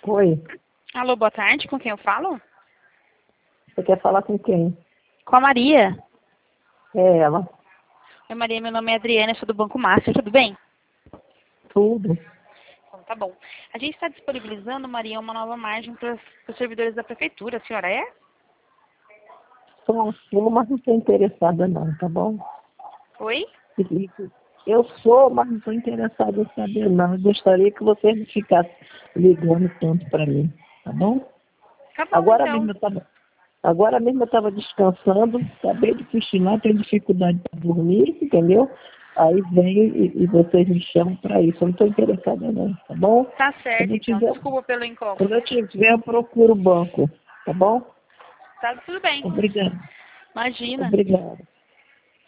Oi, Alô, boa tarde. Com quem eu falo? você quer falar com quem? Com a Maria. É ela. Oi, Maria, meu nome é Adriana, eu sou do Banco Master, tudo bem? Tudo. Então, tá bom. A gente está disponibilizando, Maria, uma nova margem para os servidores da prefeitura. A senhora é? Sou, mas não estou interessada não, tá bom? Oi? Eu sou, mas não estou interessada em saber não. Eu gostaria que você não ficasse ligando tanto para mim, tá bom? Tá bom, Agora então. mesmo eu estava descansando, acabei de cochilar, tenho dificuldade para dormir, entendeu? Aí venho e vocês me chamam para isso. Eu não estou interessada não, tá bom? Tá Quando certo, eu então. tiver, Desculpa pelo quando incômodo. eu tiver, eu procuro o banco, tá bom? Tá tudo bem. Obrigada. Imagina. Obrigada.